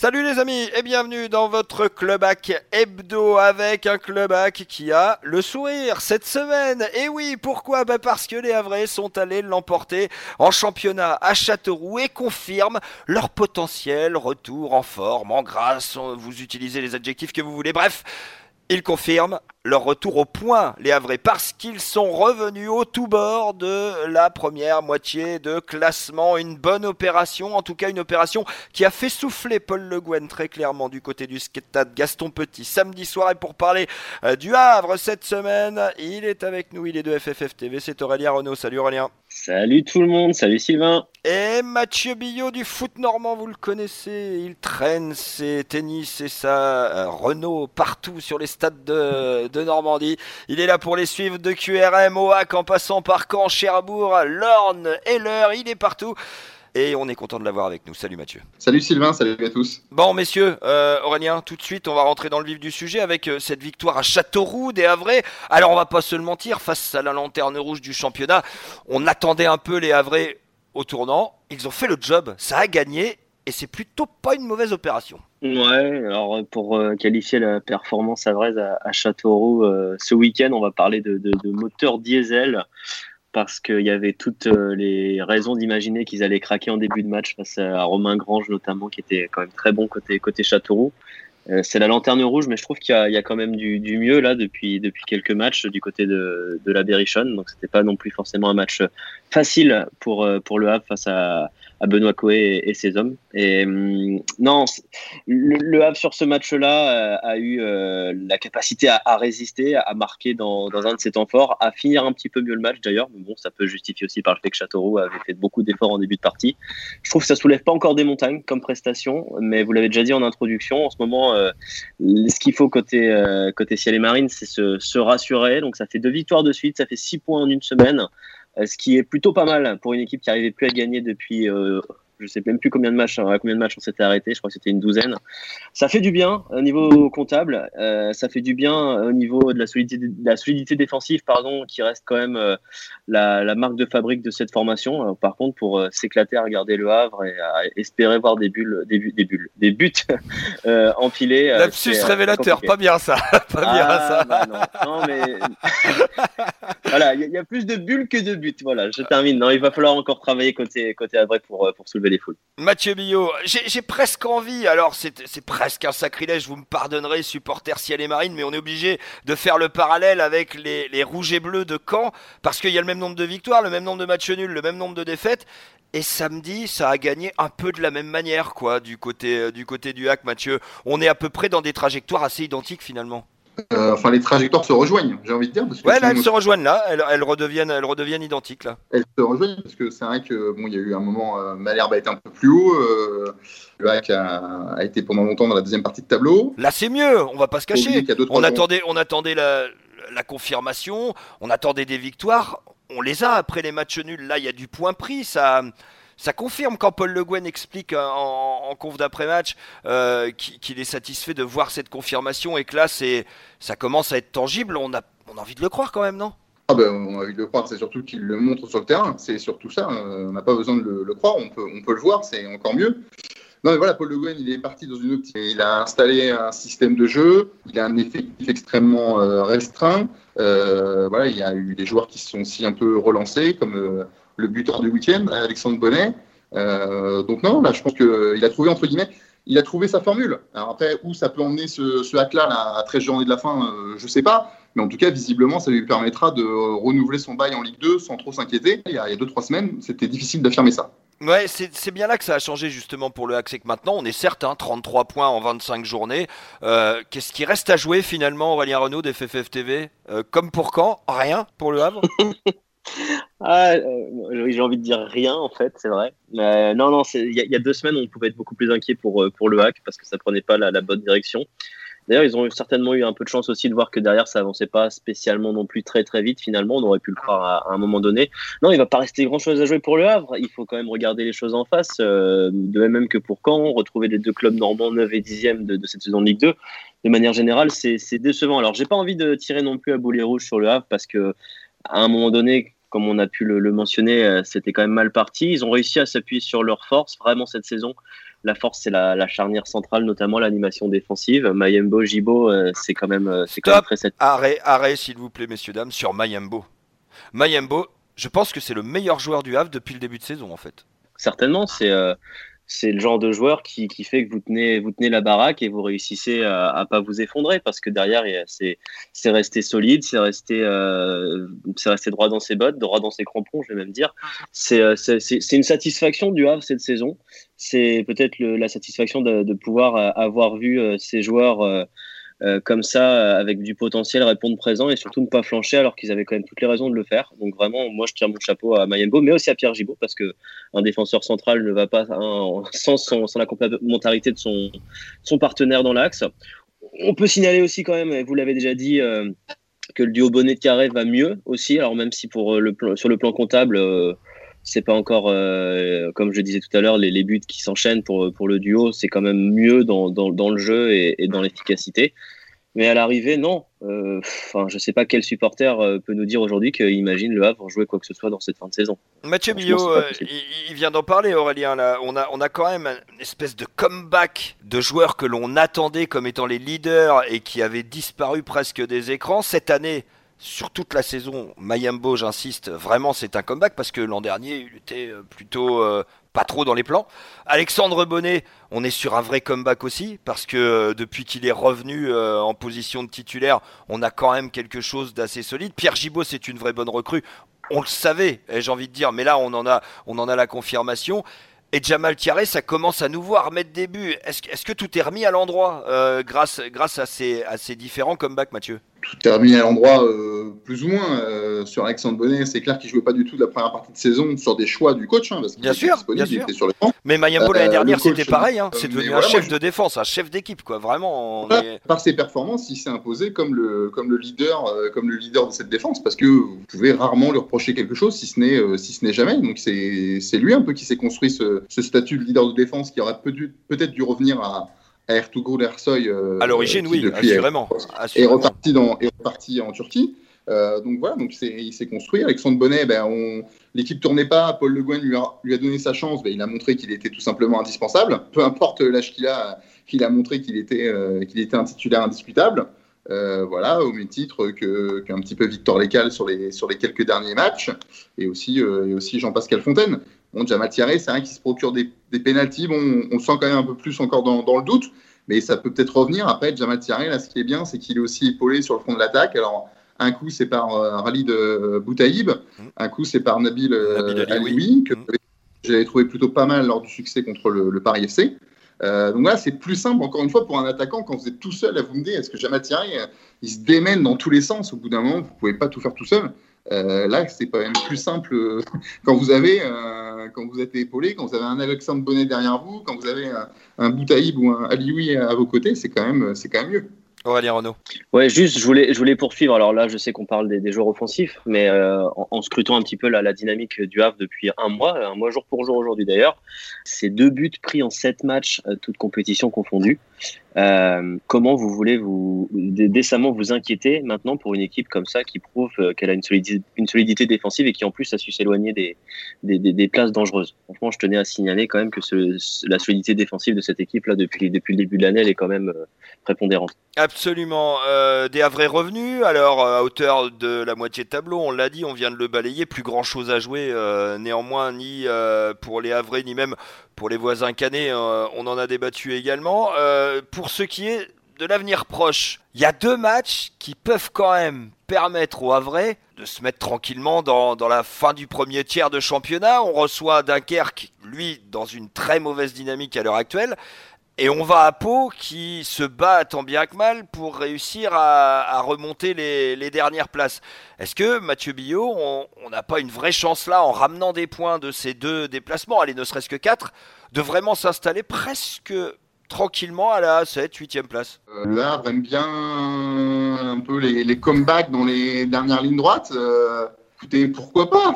Salut les amis et bienvenue dans votre Clubac hebdo avec un Clubac qui a le sourire cette semaine. Et oui, pourquoi? Parce que les Havrais sont allés l'emporter en championnat à Châteauroux et confirment leur potentiel retour en forme, en grâce, vous utilisez les adjectifs que vous voulez, bref. Ils confirment leur retour au point, les Havrais, parce qu'ils sont revenus au tout bord de la première moitié de classement. Une bonne opération, en tout cas une opération qui a fait souffler Paul Le Guen très clairement du côté du stade Gaston Petit samedi soir. Et pour parler du Havre cette semaine, il est avec nous, il est de FFF TV, c'est Aurélien Renaud. Salut Aurélien. Salut tout le monde, salut Sylvain. Et Mathieu Billot du foot normand, vous le connaissez, il traîne ses tennis et sa Renault partout sur les stades de Normandie. Il est là pour les suivre de QRM, Oac, en passant par Caen, Cherbourg, Lorne et l'Eure, il est partout. Et on est content de l'avoir avec nous. Salut Mathieu. Salut Sylvain, salut à tous. Bon messieurs, Aurélien, tout de suite on va rentrer dans le vif du sujet avec cette victoire à Châteauroux des Havrais. Alors on va pas se le mentir, face à la lanterne rouge du championnat, on attendait un peu les Havrais au tournant. Ils ont fait le job, ça a gagné et c'est plutôt pas une mauvaise opération. Ouais, alors pour qualifier la performance havraise à Châteauroux ce week-end, on va parler de moteur diesel parce qu'il y avait toutes les raisons d'imaginer qu'ils allaient craquer en début de match face à Romain Grange notamment, qui était quand même très bon côté Châteauroux. C'est la lanterne rouge, mais je trouve qu'il y a quand même du mieux là depuis quelques matchs du côté de la Berrichonne. Donc c'était pas non plus forcément un match facile pour le Havre face à Benoît Coé et ses hommes. Et non, le Havre sur ce match-là a eu la capacité à résister, à marquer dans un de ses temps forts, à finir un petit peu mieux le match d'ailleurs. Mais bon, ça peut justifier aussi par le fait que Châteauroux avait fait beaucoup d'efforts en début de partie. Je trouve que ça soulève pas encore des montagnes comme prestation, mais vous l'avez déjà dit en introduction, en ce moment, ce qu'il faut côté Ciel et Marine, c'est se rassurer. Donc ça fait 2 victoires de suite, ça fait 6 points en une semaine, ce qui est plutôt pas mal pour une équipe qui n'arrivait plus à gagner depuis je sais même plus combien de matchs on s'était arrêté, je crois que c'était une douzaine. Ça fait du bien au niveau comptable, ça fait du bien au niveau de la solidité défensive, qui reste quand même la marque de fabrique de cette formation. Alors, par contre, pour s'éclater à regarder le Havre et à espérer voir des buts empilés. Lapsus révélateur, compliqué. pas bien ça. Pas bien ça. Bah non, mais voilà, il y a plus de bulles que de buts. Voilà, je termine. Non, il va falloir encore travailler côté Havre pour soulever les foules. Mathieu Billot, j'ai presque envie, alors c'est presque un sacrilège, vous me pardonnerez supporters Ciel et Marine, mais on est obligé de faire le parallèle avec les rouges et bleus de Caen, parce qu'il y a le même nombre de victoires, le même nombre de matchs nuls, le même nombre de défaites, et samedi ça a gagné un peu de la même manière quoi, du côté du HAC. Mathieu. On est à peu près dans des trajectoires assez identiques finalement. Les trajectoires se rejoignent, j'ai envie de dire. Parce que Ouais, là, elles se rejoignent là, elles redeviennent identiques là. elles se rejoignent parce que c'est vrai que il y a eu un moment, Malherbe a été un peu plus haut. Le HAC a été pendant longtemps dans la deuxième partie de tableau. Là, c'est mieux, on va pas se cacher. On attendait la confirmation, on attendait des victoires, on les a après les matchs nuls. Là, il y a du point pris, ça confirme quand Paul Le Guen explique en conf d'après-match qu'il est satisfait de voir cette confirmation et que là, ça commence à être tangible. On a envie de le croire quand même, non? On a envie de le croire, c'est surtout qu'il le montre sur le terrain. C'est surtout ça, on n'a pas besoin de le croire, on peut le voir, c'est encore mieux. Non mais voilà, Paul Le Guen, il est parti dans une optique. Il a installé un système de jeu, il a un effectif extrêmement restreint. Il y a eu des joueurs qui se sont aussi un peu relancés, comme le buteur du week-end, Alexandre Bonnet. Donc non, là je pense qu'il a trouvé, entre guillemets, il a trouvé sa formule. Alors après, où ça peut emmener ce hack-là à 13 journées de la fin, je ne sais pas. Mais en tout cas, visiblement, ça lui permettra de renouveler son bail en Ligue 2 sans trop s'inquiéter. Il y a 2-3 semaines, c'était difficile d'affirmer ça. Ouais, c'est bien là que ça a changé justement pour le HAC, c'est que maintenant on est certes 33 points en 25 journées. Qu'est-ce qui reste à jouer finalement, Aurélien Renaud de FFF TV? Comme pour quand? Rien pour le Havre? J'ai envie de dire rien en fait, c'est vrai. Non, il y a 2 semaines on pouvait être beaucoup plus inquiet pour le HAC parce que ça prenait pas la bonne direction. D'ailleurs, ils ont certainement eu un peu de chance aussi de voir que derrière, ça avançait pas spécialement non plus très très vite. Finalement, on aurait pu le croire à un moment donné. Non, il va pas rester grand-chose à jouer pour le Havre. Il faut quand même regarder les choses en face. De même que pour Caen, retrouver les 2 clubs normands 9 et 10e de cette saison de Ligue 2. De manière générale, c'est décevant. Alors, j'ai pas envie de tirer non plus à boulet rouge sur le Havre parce que à un moment donné, comme on a pu le mentionner, c'était quand même mal parti. Ils ont réussi à s'appuyer sur leurs forces vraiment cette saison. la force, c'est la charnière centrale, notamment l'animation défensive. Mayembo, Gibo, c'est quand même très satisfaisant. Arrêt, s'il vous plaît, messieurs, dames, sur Mayembo. Mayembo, je pense que c'est le meilleur joueur du Havre depuis le début de saison, en fait. Certainement, c'est le genre de joueur qui fait que vous tenez la baraque et vous réussissez à pas vous effondrer, parce que derrière, c'est resté solide, c'est resté droit dans ses bottes, droit dans ses crampons, je vais même dire. C'est une satisfaction du Havre cette saison. C'est peut-être la satisfaction de pouvoir avoir vu ces joueurs comme ça, avec du potentiel, répondre présent et surtout ne pas flancher alors qu'ils avaient quand même toutes les raisons de le faire. Donc vraiment, moi je tire mon chapeau à Mayembo, mais aussi à Pierre Gibaud, parce que un défenseur central ne va pas sans la complémentarité de son partenaire dans l'axe. On peut signaler aussi quand même, vous l'avez déjà dit, que le duo Bonnet de Carré va mieux aussi. Alors même si sur le plan comptable, c'est pas encore, comme je disais tout à l'heure, les buts qui s'enchaînent pour le duo, c'est quand même mieux dans le jeu et dans l'efficacité. Mais à l'arrivée, non. Je sais pas quel supporter peut nous dire aujourd'hui qu'il imagine le Havre jouer quoi que ce soit dans cette fin de saison. Mathieu Billot, il vient d'en parler, Aurélien. Là, on a quand même une espèce de comeback de joueurs que l'on attendait comme étant les leaders et qui avaient disparu presque des écrans. Cette année, sur toute la saison, Mayembo, j'insiste, vraiment c'est un comeback parce que l'an dernier, il était plutôt pas trop dans les plans. Alexandre Bonnet, on est sur un vrai comeback aussi parce que depuis qu'il est revenu en position de titulaire, on a quand même quelque chose d'assez solide. Pierre Gibaud, c'est une vraie bonne recrue. On le savait, j'ai envie de dire, mais là on en a la confirmation. Et Jamal Thiaré, ça commence à nous voir mettre des buts. Est-ce que tout est remis à l'endroit grâce à ces différents comebacks, Mathieu ? Tout est remis à l'endroit, plus ou moins. Sur Alexandre Bonnet, c'est clair qu'il ne jouait pas du tout de la première partie de saison sur des choix du coach, parce qu'il était disponible, il était sur le banc. Mais Mayembo l'année dernière, c'était pareil. C'est devenu un chef de défense, un chef d'équipe, quoi. Vraiment. Par ses performances, il s'est imposé comme le leader de cette défense, parce que vous pouvez rarement lui reprocher quelque chose, si ce n'est jamais. Donc c'est lui un peu qui s'est construit ce statut de leader de défense qui aurait peut-être dû revenir à Ertuğrul Ersoy à l'origine, oui, assurément. Et reparti en Turquie. Donc voilà, il s'est construit. Alexandre Bonnet, l'équipe tournait pas. Paul Le Guen lui a donné sa chance. Il a montré qu'il était tout simplement indispensable. Peu importe l'âge qu'il a montré qu'il était un titulaire indiscutable. Au même titre qu'un petit peu Victor Lécal sur les quelques derniers matchs, et aussi Jean-Pascal Fontaine. Bon, Jamal Thiaré, c'est un qui se procure des pénaltys. Bon, on sent quand même un peu plus encore dans le doute, mais ça peut peut-être revenir. Après, Jamal Thiaré, là, ce qui est bien, c'est qu'il est aussi épaulé sur le front de l'attaque. Alors, un coup, c'est par Khalid Boutaïb, un coup, c'est par Nabil Alioui, que j'avais trouvé plutôt pas mal lors du succès contre le Paris FC. Donc voilà, c'est plus simple, encore une fois, pour un attaquant, quand vous êtes tout seul à vous mener. Est-ce que Jamal Thiaré, il se démène dans tous les sens. Au bout d'un moment, vous ne pouvez pas tout faire tout seul. Là, c'est quand même plus simple quand vous êtes épaulé, quand vous avez un Alexandre Bonnet derrière vous, quand vous avez un Boutaïb ou un Alioui à vos côtés, c'est quand même mieux. Aurélien Renaud. Ouais, juste, je voulais poursuivre. Alors là, je sais qu'on parle des joueurs offensifs, mais en scrutant un petit peu la dynamique du Havre depuis un mois jour pour jour aujourd'hui d'ailleurs, c'est 2 buts pris en 7 matchs, toutes compétitions confondues. Comment vous voulez décemment vous inquiéter maintenant pour une équipe comme ça qui prouve qu'elle a une solidité défensive et qui en plus a su s'éloigner des places dangereuses. Franchement, je tenais à signaler quand même que la solidité défensive de cette équipe là depuis le début de l'année, elle est quand même prépondérante. Absolument. Des Havrais revenus, alors à hauteur de la moitié de tableau, on l'a dit, on vient de le balayer, plus grand chose à jouer néanmoins, ni pour les Havrais, ni même pour les voisins canets, on en a débattu également. Pour ce qui est de l'avenir proche, il y a 2 matchs qui peuvent quand même permettre aux Havrais de se mettre tranquillement dans la fin du premier tiers de championnat. On reçoit Dunkerque, lui, dans une très mauvaise dynamique à l'heure actuelle. Et on va à Pau qui se bat tant bien que mal pour réussir à remonter les dernières places. Est-ce que, Mathieu Billot, on n'a pas une vraie chance là, en ramenant des points de ces 2 déplacements, allez, ne serait-ce que 4, de vraiment s'installer presque tranquillement à la 7, 8e place? Le Havre aime bien un peu les comebacks dans les dernières lignes droites. Écoutez, pourquoi pas?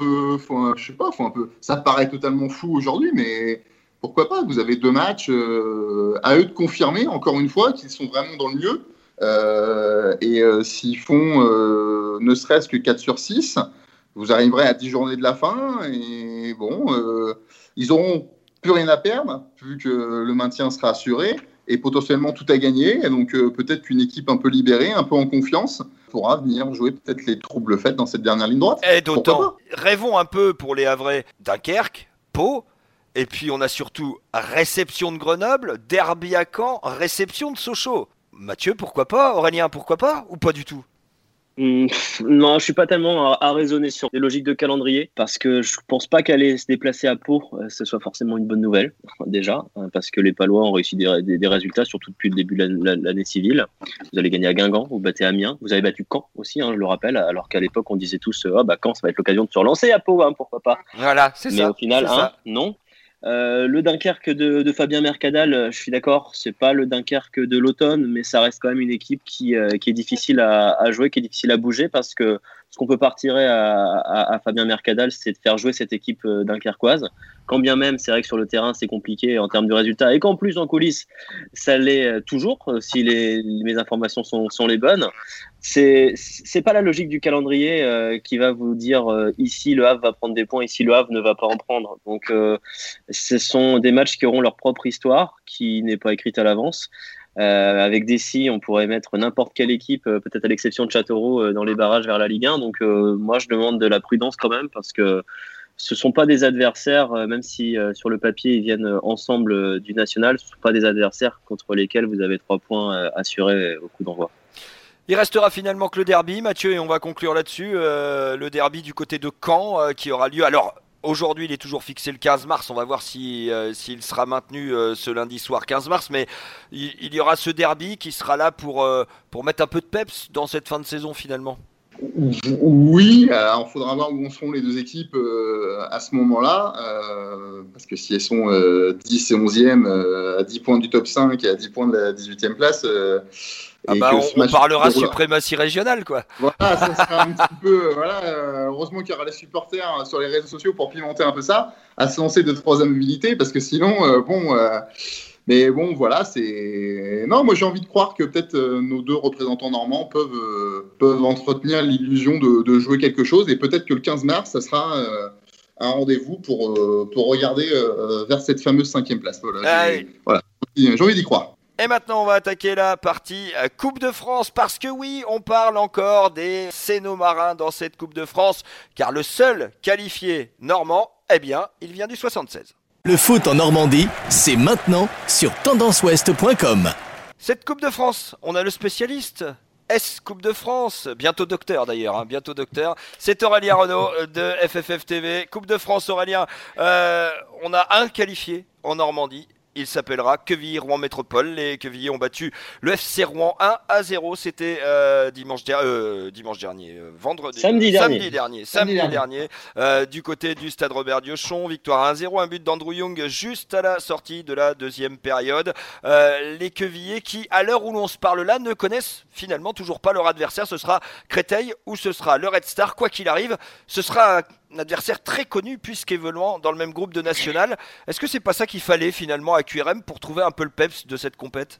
Ça paraît totalement fou aujourd'hui, mais pourquoi pas? Vous avez 2 matchs, à eux de confirmer, encore une fois, qu'ils sont vraiment dans le mieux. S'ils font ne serait-ce que 4 sur 6, vous arriverez à 10 journées de la fin. Et bon, ils auront plus rien à perdre, vu que le maintien sera assuré, et potentiellement tout à gagner. Et donc peut-être qu'une équipe un peu libérée, un peu en confiance, pourra venir jouer peut-être les troubles faits dans cette dernière ligne droite. Et d'autant, rêvons un peu pour les Havrais, Dunkerque, Pau, et puis on a surtout réception de Grenoble, derby à Caen, réception de Sochaux. Mathieu, pourquoi pas? Aurélien, pourquoi pas? Ou pas du tout? Non, je suis pas tellement à raisonner sur les logiques de calendrier parce que je pense pas qu'aller se déplacer à Pau, ce soit forcément une bonne nouvelle déjà, parce que les Palois ont réussi des résultats, surtout depuis le début de l'année civile. Vous allez gagner à Guingamp, vous battez Amiens, vous avez battu Caen aussi, je le rappelle, alors qu'à l'époque on disait tous Caen, ça va être l'occasion de se relancer à Pau, pourquoi pas. Voilà, c'est ça. Mais au final, non. Le Dunkerque de Fabien Mercadal, je suis d'accord, c'est pas le Dunkerque de l'automne, mais ça reste quand même une équipe qui est difficile à jouer, qui est difficile à bouger, parce que ce qu'on peut pas retirer à Fabien Mercadal, c'est de faire jouer cette équipe dunkerquoise. Quand bien même, c'est vrai que sur le terrain, c'est compliqué en termes de résultats, et qu'en plus en coulisses, ça l'est toujours, si mes informations sont les bonnes. C'est pas la logique du calendrier qui va vous dire ici le Havre va prendre des points, ici le Havre ne va pas en prendre. Donc ce sont des matchs qui auront leur propre histoire, qui n'est pas écrite à l'avance. Avec Dessy, on pourrait mettre n'importe quelle équipe, peut-être à l'exception de Châteauroux, dans les barrages vers la Ligue 1. Donc moi je demande de la prudence quand même, parce que ce ne sont pas des adversaires, même si sur le papier ils viennent ensemble du national, ce ne sont pas des adversaires contre lesquels vous avez 3 points assurés au coup d'envoi. Il restera finalement que le derby, Mathieu, et on va conclure là-dessus. Le derby du côté de Caen qui aura lieu. Alors, aujourd'hui, il est toujours fixé le 15 mars. On va voir s'il sera maintenu ce lundi soir 15 mars. Mais il y aura ce derby qui sera là pour mettre un peu de peps dans cette fin de saison finalement. Oui, alors il faudra voir où en seront les deux équipes à ce moment-là, parce que si elles sont 10 et 11e, à 10 points du top 5 et à 10 points de la 18e place, on parlera suprématie régionale, quoi. Voilà, ça sera un petit peu. Heureusement qu'il y aura les supporters sur les réseaux sociaux pour pimenter un peu ça, à se lancer de 3e mobilité, parce que sinon, mais bon, voilà, c'est. Non, moi j'ai envie de croire que peut-être nos deux représentants normands peuvent entretenir l'illusion de jouer quelque chose, et peut-être que le 15 mars, ça sera un rendez-vous pour regarder vers cette fameuse 5e place. Voilà, j'ai envie d'y croire. Et maintenant, on va attaquer la partie Coupe de France, parce que oui, on parle encore des Cénomarins dans cette Coupe de France, car le seul qualifié normand, eh bien, il vient du 76. Le foot en Normandie, c'est maintenant sur tendanceouest.com. Cette Coupe de France, on a le spécialiste. Coupe de France, bientôt docteur d'ailleurs, bientôt docteur. C'est Aurélien Renaud de FFF TV. Coupe de France, Aurélien, on a un qualifié en Normandie. Il s'appellera Quevilly-Rouen Métropole. Les Quevillers ont battu le FC Rouen 1-0. C'était dimanche dernier, vendredi. Samedi dernier. Du côté du stade Robert Diochon, victoire 1-0, un but d'Andrew Young juste à la sortie de la deuxième période. Les Quevillers qui, à l'heure où l'on se parle là, ne connaissent finalement toujours pas leur adversaire. Ce sera Créteil ou ce sera le Red Star. Quoi qu'il arrive, ce sera un adversaire très connu puisqu'évoluant dans le même groupe de national. Est-ce que c'est pas ça qu'il fallait finalement à QRM pour trouver un peu le peps de cette compète?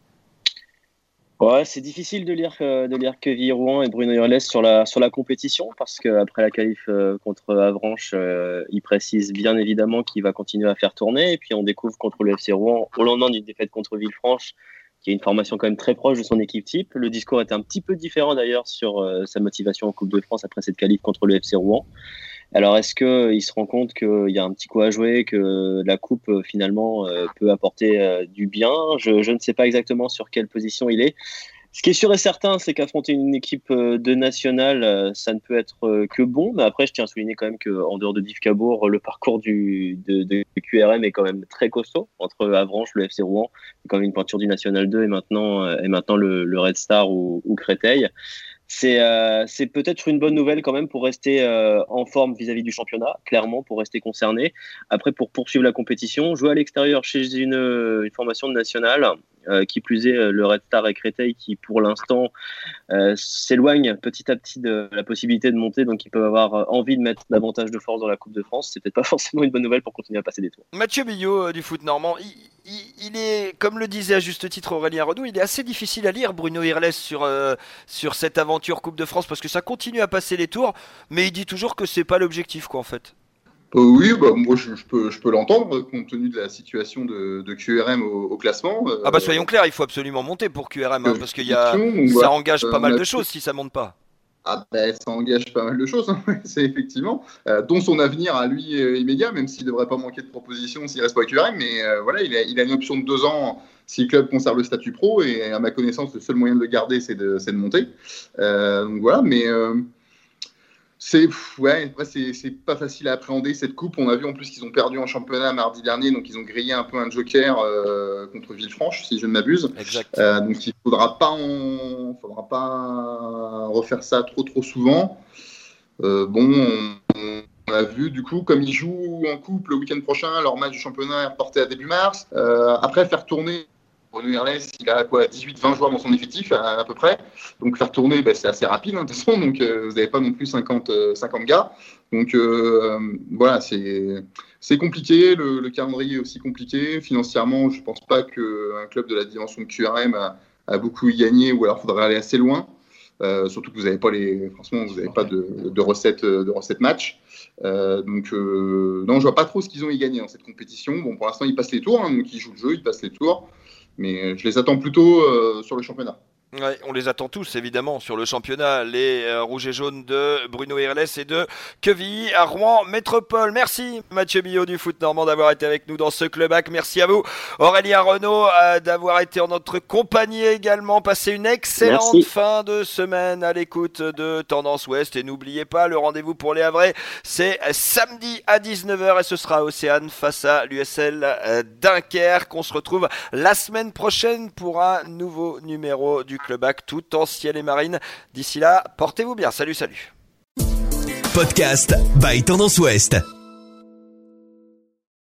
Ouais, c'est difficile de lire Quevilly-Rouen et Bruno Hurles sur la compétition, parce qu'après la qualif contre Avranches, il précise bien évidemment qu'il va continuer à faire tourner, et puis on découvre contre le FC Rouen, au lendemain d'une défaite contre Villefranche, qui a une formation quand même très proche de son équipe type. Le discours était un petit peu différent d'ailleurs sur sa motivation en Coupe de France après cette qualif contre le FC Rouen. Alors, est-ce qu'il se rend compte qu'il y a un petit coup à jouer, que la Coupe, finalement, peut apporter du bien? Je ne sais pas exactement sur quelle position il est. Ce qui est sûr et certain, c'est qu'affronter une équipe de nationale, ça ne peut être que bon. Mais après, je tiens à souligner quand même qu'en dehors de Div Cabourg, le parcours de QRM est quand même très costaud. Entre Avranches, le FC Rouen, quand même une pointure du National 2 et maintenant le Red Star ou Créteil. C'est peut-être une bonne nouvelle quand même pour rester en forme vis-à-vis du championnat, clairement, pour rester concerné. Après, pour poursuivre la compétition, jouer à l'extérieur chez une formation de nationale, qui plus est le Red Star et Créteil, qui pour l'instant s'éloignent petit à petit de la possibilité de monter, donc ils peuvent avoir envie de mettre davantage de force dans la Coupe de France. C'est peut-être pas forcément une bonne nouvelle pour continuer à passer des tours. Mathieu Billot du foot normand, il est, comme le disait à juste titre Aurélien Renaud, il est assez difficile à lire Bruno Hurles sur cette aventure Coupe de France, parce que ça continue à passer les tours, mais il dit toujours que c'est pas l'objectif, quoi, en fait. Oui, moi je peux l'entendre compte tenu de la situation de QRM au classement. Soyons clairs, il faut absolument monter pour QRM, parce que ça voilà, engage pas mal de choses si ça monte pas. Ça engage pas mal de choses, hein, c'est effectivement, dont son avenir à lui immédiat, même s'il ne devrait pas manquer de propositions s'il reste pas à QRM, mais voilà, il a une option de 2 ans si le club conserve le statut pro, et à ma connaissance, le seul moyen de le garder, c'est de monter. Donc voilà, mais c'est pas facile à appréhender cette coupe. On a vu en plus qu'ils ont perdu en championnat mardi dernier, donc ils ont grillé un peu un joker contre Villefranche, si je ne m'abuse. Exact. Donc il faudra pas refaire ça trop souvent. On a vu du coup comme ils jouent en coupe le week-end prochain, leur match du championnat est reporté à début mars. Après faire tourner Bruno Irles, il a 18-20 joueurs dans son effectif à peu près. Donc faire tourner, c'est assez rapide de toute façon. Donc vous n'avez pas non plus 50 gars. Donc voilà, c'est compliqué. Le calendrier est aussi compliqué. Financièrement, je ne pense pas qu'un club de la dimension de QRM a beaucoup y gagné, ou alors il faudrait aller assez loin. Surtout que vous n'avez pas de recettes match. Non, je vois pas trop ce qu'ils ont y gagné dans cette compétition. Bon, pour l'instant, ils passent les tours, donc ils jouent le jeu, ils passent les tours. Mais je les attends plutôt sur le championnat. Ouais, on les attend tous évidemment sur le championnat, les rouges et jaunes de Bruno Irles et de Quevilly à Rouen Métropole. Merci Mathieu Billot du Foot Normand d'avoir été avec nous dans ce club-hack. Merci à vous Aurélien Renaud d'avoir été en notre compagnie également. Passez une excellente fin de semaine à l'écoute de Tendance Ouest, et n'oubliez pas, le rendez-vous pour les Havrais, c'est samedi à 19h et ce sera Océane face à l'USL Dunkerque. On se retrouve la semaine prochaine pour un nouveau numéro du Club-hack tout en ciel et marine. D'ici là, portez-vous bien. Salut. Podcast by Tendance Ouest.